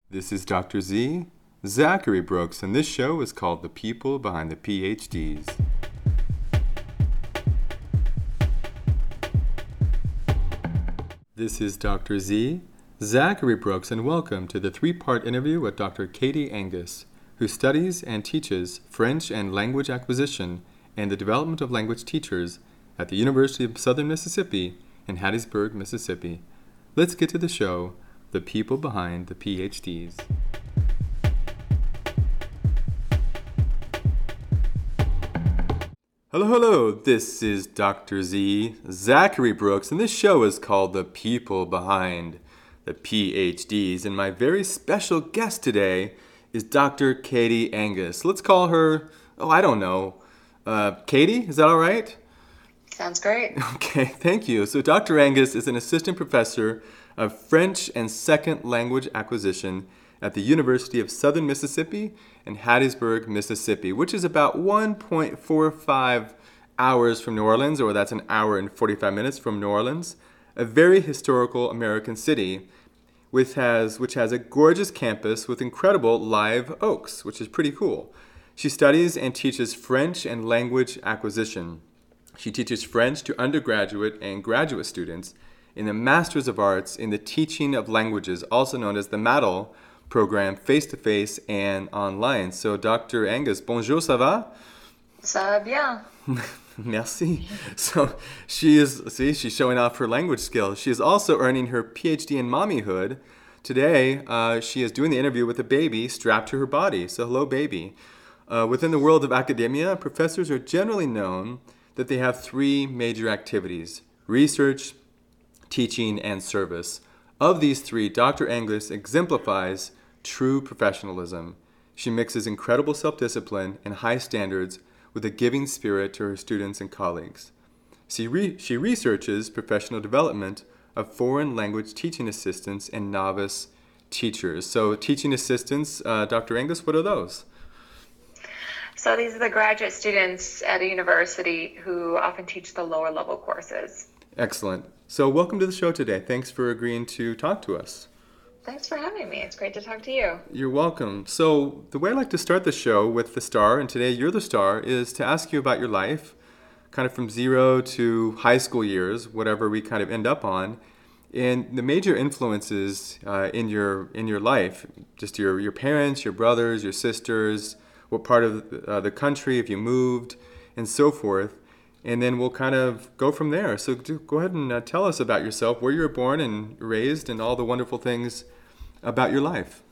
This is Dr. Z, Zachary Brooks, and this show is called The People Behind the PhDs. This is Dr. Z, Zachary Brooks, and welcome to the three-part interview with Dr. Katie Angus, who studies and teaches French and language acquisition and the development of language teachers at the University of Southern Mississippi in Hattiesburg, Mississippi. Let's get to the show, The People Behind the PhDs. Hello, this is Dr. Z, Zachary Brooks, and this show is called The People Behind the PhDs, and my very special guest today is Dr. Katie Angus. Let's call her, Katie, is that all right? Sounds great. Okay, thank you. So Dr. Angus is an assistant professor of French and Second Language Acquisition at the University of Southern Mississippi in Hattiesburg, Mississippi, which is about 1.45 hours from New Orleans, or that's an hour and 45 minutes from New Orleans, a very historical American city which has a gorgeous campus with incredible live oaks, which is pretty cool. She studies and teaches French and language acquisition. She teaches French to undergraduate and graduate students in the Masters of Arts in the Teaching of Languages, also known as the MADL program, face-to-face and online. So, Dr. Angus, bonjour, ça va? Ça va bien. Merci. So, she's showing off her language skills. She is also earning her PhD in mommyhood. Today, she is doing the interview with a baby strapped to her body. So, hello, baby. Within the world of academia, professors are generally known that they have three major activities: research, teaching, and service. Of these three, Dr. Angus exemplifies true professionalism. She mixes incredible self-discipline and high standards with a giving spirit to her students and colleagues. She researches professional development of foreign language teaching assistants and novice teachers. So teaching assistants, Dr. Angus, what are those? So these are the graduate students at a university who often teach the lower level courses. Excellent. So welcome to the show today. Thanks for agreeing to talk to us. Thanks for having me. It's great to talk to you. You're welcome. So the way I like to start the show with the star, and today you're the star, is to ask you about your life, kind of from zero to high school years, whatever we kind of end up on, and the major influences in your life, just your parents, your brothers, your sisters, what part of the country, if you moved, and so forth. And then we'll kind of go from there. So go ahead and tell us about yourself, where you were born and raised, and all the wonderful things about your life.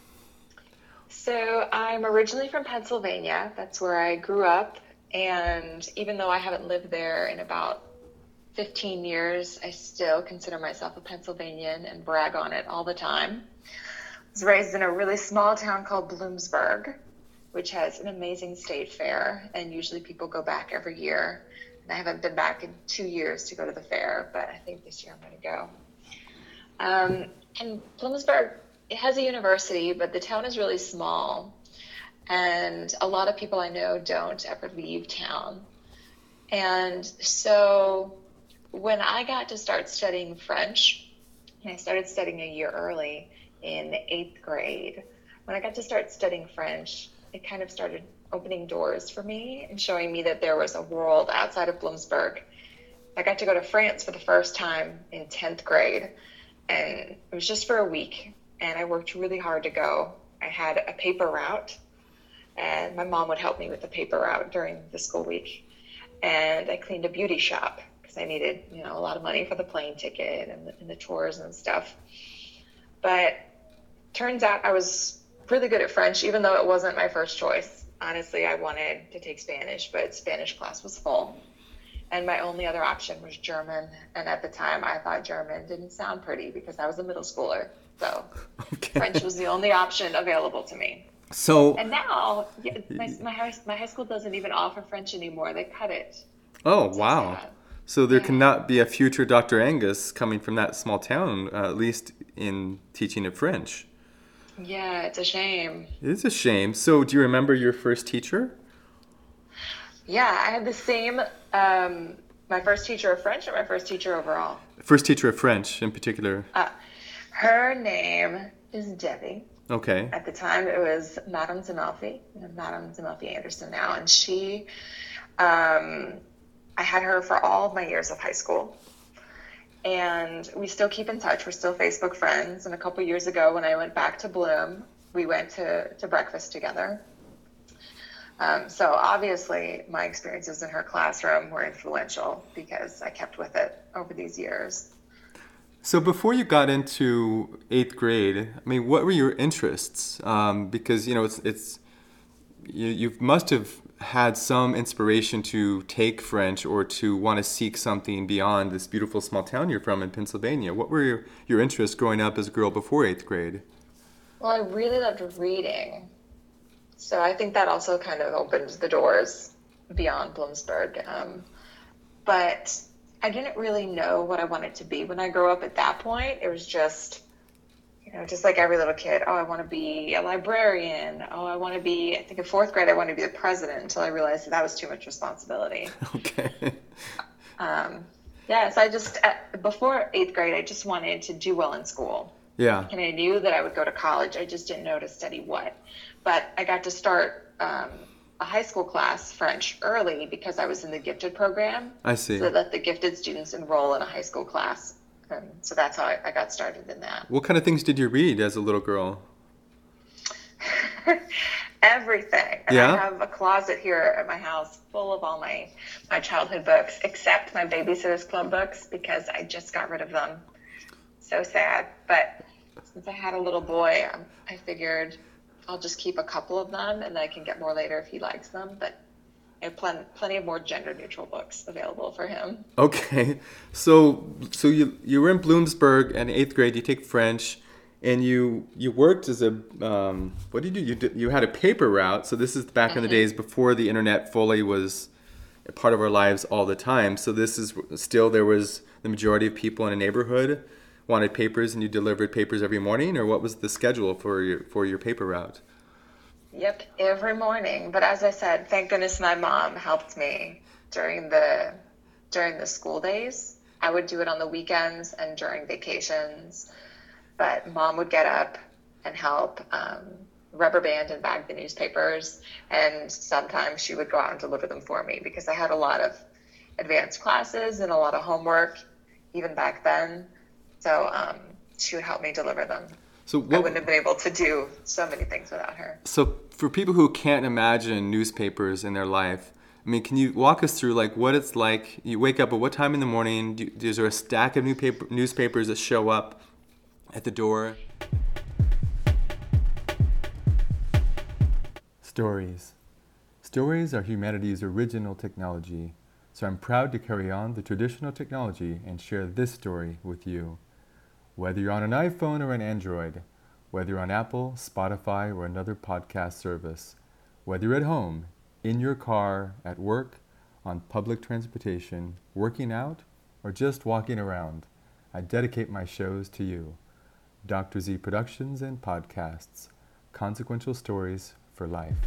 So I'm originally from Pennsylvania. That's where I grew up. And even though I haven't lived there in about 15 years, I still consider myself a Pennsylvanian and brag on it all the time. I was raised in a really small town called Bloomsburg, which has an amazing state fair, and usually people go back every year. And I haven't been back in 2 years to go to the fair, but I think this year I'm going to go. And Bloomsburg, it has a university, but the town is really small, and a lot of people I know don't ever leave town. And so when I got to start studying French, and I started studying a year early in 8th grade, when I got to start studying French, it kind of started opening doors for me and showing me that there was a world outside of Bloomsburg. I got to go to France for the first time in 10th grade, and it was just for a week, and I worked really hard to go. I had a paper route, and my mom would help me with the paper route during the school week, and I cleaned a beauty shop because I needed, a lot of money for the plane ticket and the tours and stuff. But turns out I was really good at French, even though it wasn't my first choice. Honestly, I wanted to take Spanish, but Spanish class was full. And my only other option was German. And at the time, I thought German didn't sound pretty because I was a middle schooler. So French was the only option available to me. And now, my high school doesn't even offer French anymore. They cut it. Oh, wow. So there cannot be a future Dr. Angus coming from that small town, at least in teaching of French. Yeah, it's a shame. It is a shame. So do you remember your first teacher? Yeah, I had the same, my first teacher of French or my first teacher overall? First teacher of French in particular. Her name is Debbie. Okay. At the time, it was Madame Zamelfi, Madame Zamelfi Anderson now, and um, I had her for all of my years of high school. And we still keep in touch. We're still Facebook friends. And a couple years ago, when I went back to Bloom, we went to breakfast together. So obviously, my experiences in her classroom were influential because I kept with it over these years. So before you got into eighth grade, I mean, what were your interests? Because it's you must have had some inspiration to take French or to want to seek something beyond this beautiful small town you're from in Pennsylvania. What were your interests growing up as a girl before eighth grade? Well, I really loved reading. So I think that also kind of opened the doors beyond Bloomsburg. But I didn't really know what I wanted to be when I grew up at that point. It was just, just like every little kid. Oh, I want to be a librarian. Oh, I want to be, I think in fourth grade, I wanted to be the president until I realized that was too much responsibility. Okay. Yeah, so before eighth grade, I just wanted to do well in school. Yeah. And I knew that I would go to college. I just didn't know to study what. But I got to start a high school class French early because I was in the gifted program. I see. So they let the gifted students enroll in a high school class. So that's how I got started in that. What kind of things did you read as a little girl? Everything. And Yeah? I have a closet here at my house full of all my childhood books, except my Babysitter's Club books because I just got rid of them. So sad. But since I had a little boy, I figured I'll just keep a couple of them and I can get more later if he likes them. But I have plenty of more gender-neutral books available for him. Okay. So you were in Bloomsburg in eighth grade. You take French, and you worked as a what did you do? You had a paper route. So this is back in the days before the internet fully was a part of our lives all the time. So this is still, there was the majority of people in a neighborhood wanted papers, and you delivered papers every morning, or what was the schedule for your paper route? Yep, every morning. But as I said, thank goodness my mom helped me during the school days. I would do it on the weekends and during vacations. But mom would get up and help rubber band and bag the newspapers. And sometimes she would go out and deliver them for me because I had a lot of advanced classes and a lot of homework even back then. So she would help me deliver them. So I wouldn't have been able to do so many things without her. So for people who can't imagine newspapers in their life, I mean, can you walk us through like what it's like? You wake up at what time in the morning? Is there a stack of newspapers that show up at the door? Stories. Stories are humanity's original technology. So I'm proud to carry on the traditional technology and share this story with you. Whether you're on an iPhone or an Android, whether you're on Apple, Spotify, or another podcast service, whether you're at home, in your car, at work, on public transportation, working out, or just walking around, I dedicate my shows to you. Dr. Z Productions and Podcasts, Consequential Stories for Life.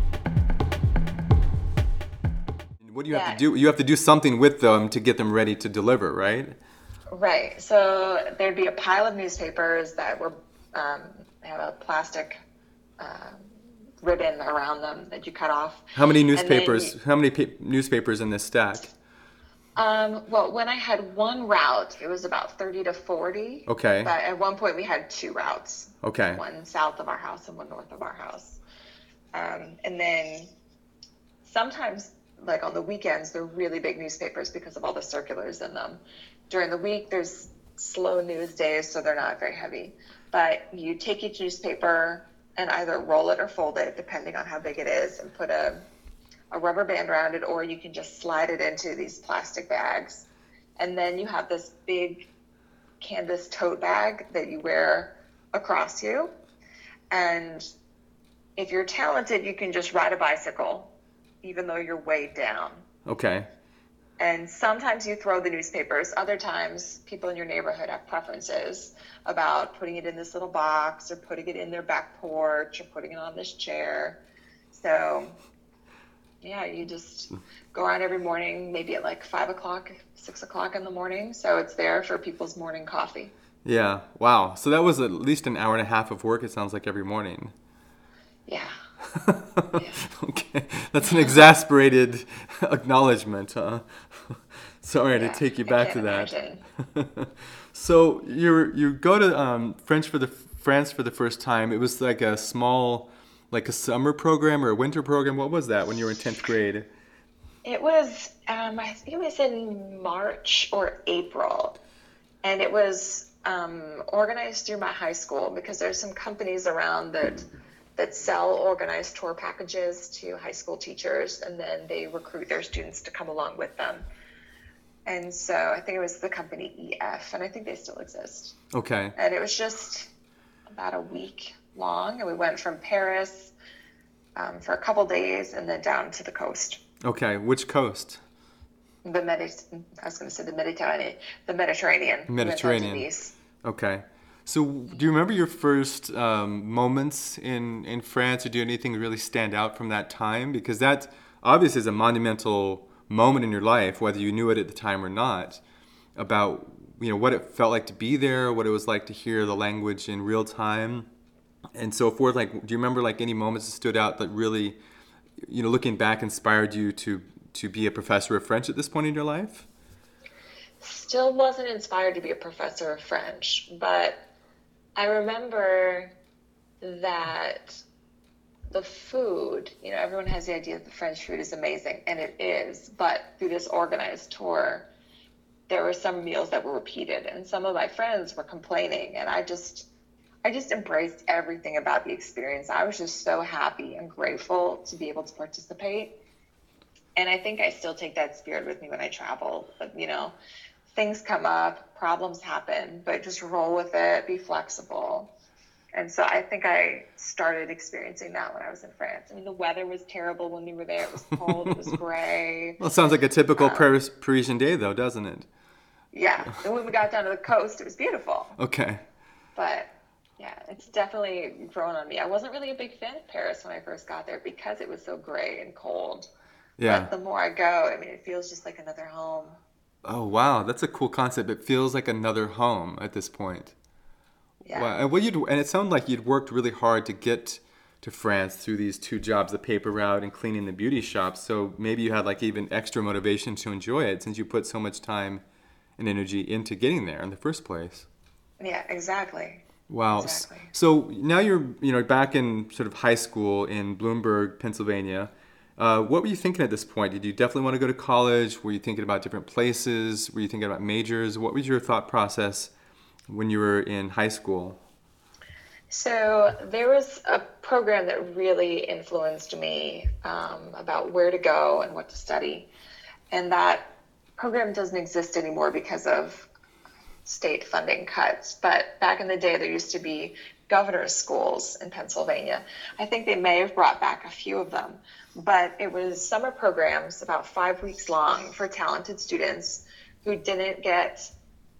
What do you have to do? You have to do something with them to get them ready to deliver, right? Right. So there'd be a pile of newspapers that were have a plastic ribbon around them that you cut off. How many newspapers? How many newspapers in this stack? Well, when I had one route, it was about 30 to 40. Okay. But at one point, we had two routes. Okay. One south of our house and one north of our house. And then sometimes, like on the weekends, they're really big newspapers because of all the circulars in them. During the week, there's slow news days, so they're not very heavy. But you take each newspaper and either roll it or fold it, depending on how big it is, and put a rubber band around it, or you can just slide it into these plastic bags. And then you have this big canvas tote bag that you wear across you. And if you're talented, you can just ride a bicycle, even though you're weighed down. Okay. And sometimes you throw the newspapers. Other times, people in your neighborhood have preferences about putting it in this little box or putting it in their back porch or putting it on this chair. So, yeah, you just go around every morning, maybe at like 5 o'clock, 6 o'clock in the morning. So it's there for people's morning coffee. Yeah. Wow. So that was at least an hour and a half of work, it sounds like, every morning. Yeah. Yeah. Okay. That's an exasperated acknowledgement, huh? Sorry to Yeah. take you I back can't to that. imagine. So you go to France for the first time. It was like a small, like a summer program or a winter program. What was that when you were in 10th grade? It was, I think it was in March or April, and it was organized through my high school because there's some companies around that sell organized tour packages to high school teachers, and then they recruit their students to come along with them. And so I think it was the company EF, and I think they still exist. Okay. And it was just about a week long, and we went from Paris for a couple days, and then down to the coast. Okay. Which coast? I was going to say the Mediterranean. The Mediterranean. We went down to Mediterranean. Nice. Okay. So, do you remember your first moments in France, or do anything really stand out from that time? Because that obviously is a monumental moment in your life, whether you knew it at the time or not, about what it felt like to be there, what it was like to hear the language in real time, and so forth. Like, do you remember like any moments that stood out that really, looking back, inspired you to be a professor of French at this point in your life? Still wasn't inspired to be a professor of French, but I remember that the food, everyone has the idea that the French food is amazing, and it is, but through this organized tour, there were some meals that were repeated, and some of my friends were complaining, and I just embraced everything about the experience. I was just so happy and grateful to be able to participate. And I think I still take that spirit with me when I travel. But, things come up, problems happen, but just roll with it, be flexible. And so I think I started experiencing that when I was in France. I mean, the weather was terrible when we were there. It was cold, it was gray. Well, it sounds like a typical Um, Parisian day, though, doesn't it? yeah. And when we got down to the coast, it was beautiful. Okay. But yeah, it's definitely grown on me. I wasn't really a big fan of Paris when I first got there because it was so gray and cold. Yeah. But the more I go, I mean, it feels just like another home. Oh, wow. That's a cool concept. It feels like another home at this point. Yeah. Wow. And it sounded like you'd worked really hard to get to France through these two jobs, the paper route and cleaning the beauty shop. So maybe you had like even extra motivation to enjoy it since you put so much time and energy into getting there in the first place. Yeah, exactly. Wow. Exactly. So now you're, back in sort of high school in Bloomberg, Pennsylvania. What were you thinking at this point? Did you definitely want to go to college? Were you thinking about different places? Were you thinking about majors? What was your thought process when you were in high school? So there was a program that really influenced me about where to go and what to study. And that program doesn't exist anymore because of state funding cuts. But back in the day, there used to be governor's schools in Pennsylvania. I think they may have brought back a few of them, but it was summer programs about 5 weeks long for talented students who didn't get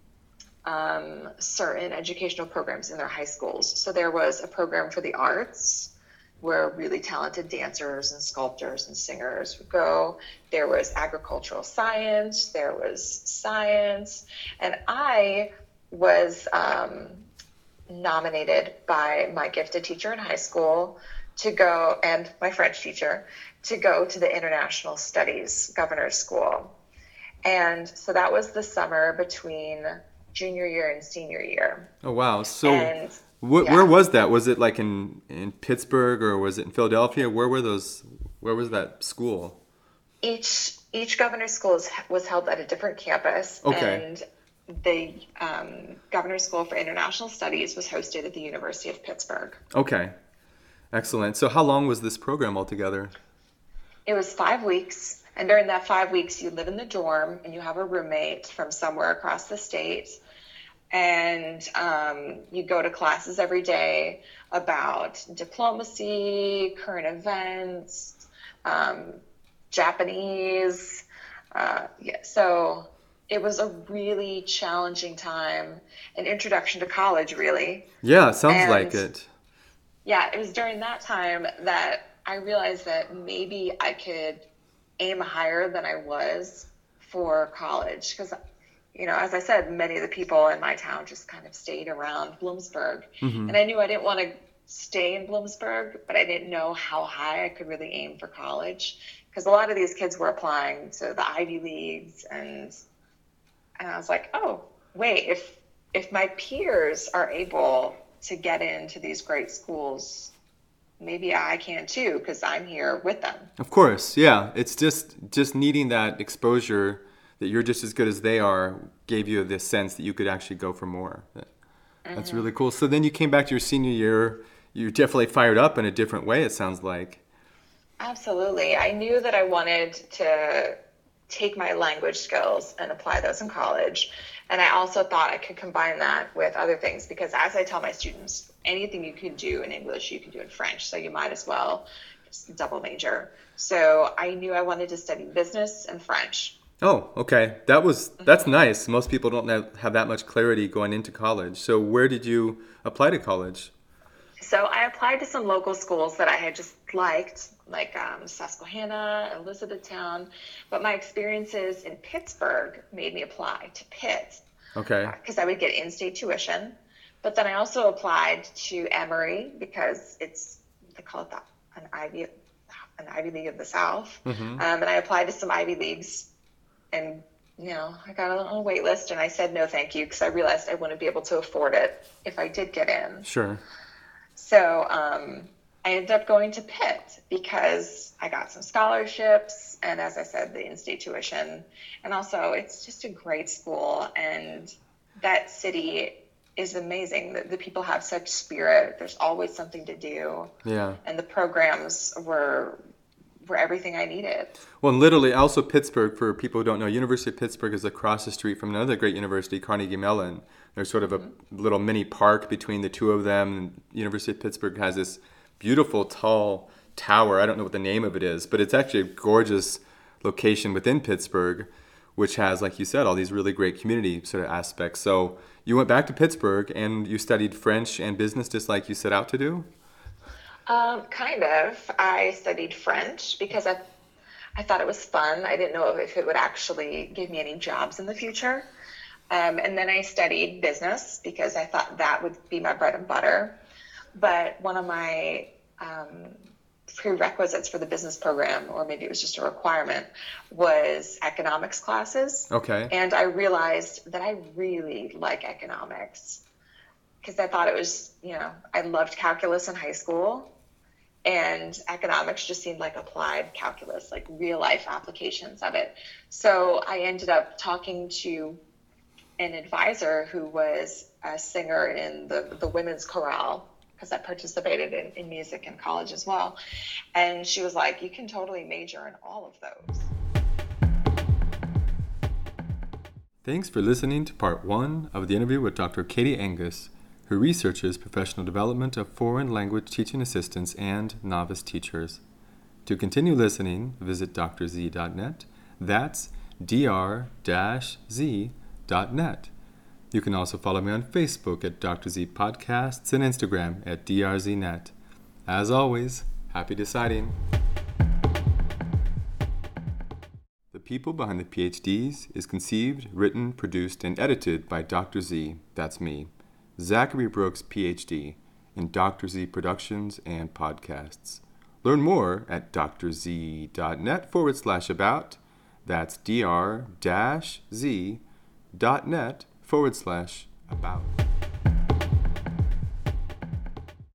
certain educational programs in their high schools. So there was a program for the arts where really talented dancers and sculptors and singers would go. There was agricultural science, there was science, and I was nominated by my gifted teacher in high school to go, and my French teacher, to go to the International Studies Governor's School. And so that was the summer between junior year and senior year. Oh, wow. So And where yeah, was that? Was it like in Pittsburgh or was it in Philadelphia? Where were those? Where was that school? each governor's school was held at a different campus, Okay. and the governor's school for international studies was hosted at the University of Pittsburgh. Okay. Excellent. So how long was this program altogether? It was 5 weeks, and during that 5 weeks, you live in the dorm and you have a roommate from somewhere across the state, and you go to classes every day about diplomacy, current events, um, Japanese. Yeah, so it was a really challenging time, an introduction to college, really. Yeah, it sounds like And it. yeah, it was during that time that I realized that maybe I could aim higher than I was for college. Because as I said, many of the people in my town just kind of stayed around Bloomsburg. And I knew I didn't want to stay in Bloomsburg, but I didn't know how high I could really aim for college, because a lot of these kids were applying to the Ivy Leagues, and I was like, oh, wait, if my peers are able to get into these great schools, maybe I can too, because I'm here with them. Of course, yeah. It's just needing that exposure that you're just as good as they are gave you this sense that you could actually go for more. That's really cool. So then you came back to your senior year. You definitely fired up in a different way, it sounds like. Absolutely. I knew that I wanted to take my language skills and apply those in college. And I also thought I could combine that with other things, because as I tell my students, anything you can do in English, you can do in French. So you might as well just double major. So I knew I wanted to study business and French. Oh, okay. That's nice. Most people don't have that much clarity going into college. So where did you apply to college? So I applied to some local schools that I had just liked, like Susquehanna, Elizabethtown. But my experiences in Pittsburgh made me apply to Pitt. Okay. Because I would get in-state tuition. But then I also applied to Emory because they call it an Ivy League of the South. And I applied to some Ivy Leagues, and I got on a wait list, and I said no thank you, because I realized I wouldn't be able to afford it if I did get in. Sure. So I ended up going to Pitt because I got some scholarships, and as I said, the in-state tuition. And also, it's just a great school, and that city is amazing. The people have such spirit. There's always something to do. Yeah. And the programs were everything I needed. Well, and literally, also Pittsburgh, for people who don't know, University of Pittsburgh is across the street from another great university, Carnegie Mellon. There's sort of a little mini park between the two of them. And University of Pittsburgh has this beautiful, tall tower. I don't know what the name of it is, but it's actually a gorgeous location within Pittsburgh, which has, like you said, all these really great community sort of aspects. So you went back to Pittsburgh and you studied French and business just like you set out to do? Kind of. I studied French because I thought it was fun. I didn't know if it would actually give me any jobs in the future. And then I studied business because I thought that would be my bread and butter. But one of my prerequisites for the business program, or maybe it was just a requirement, was economics classes. Okay. And I realized that I really like economics because I thought it was, I loved calculus in high school. And economics just seemed like applied calculus, like real life applications of it. So I ended up talking to an advisor who was a singer in the women's chorale, because I participated in music in college as well. And she was like, you can totally major in all of those. Thanks for listening to part 1 of the interview with Dr. Katie Angus, who researches professional development of foreign language teaching assistants and novice teachers. To continue listening, visit drzee.net. That's dr-z.net. You can also follow me on Facebook at Dr. Z Podcasts and Instagram at drznet. As always, happy deciding. The People Behind the PhDs is conceived, written, produced, and edited by Dr. Z, that's me, Zachary Brooks, PhD, in Dr. Z Productions and Podcasts. Learn more at drznet.net/about. That's dr-z.net/about.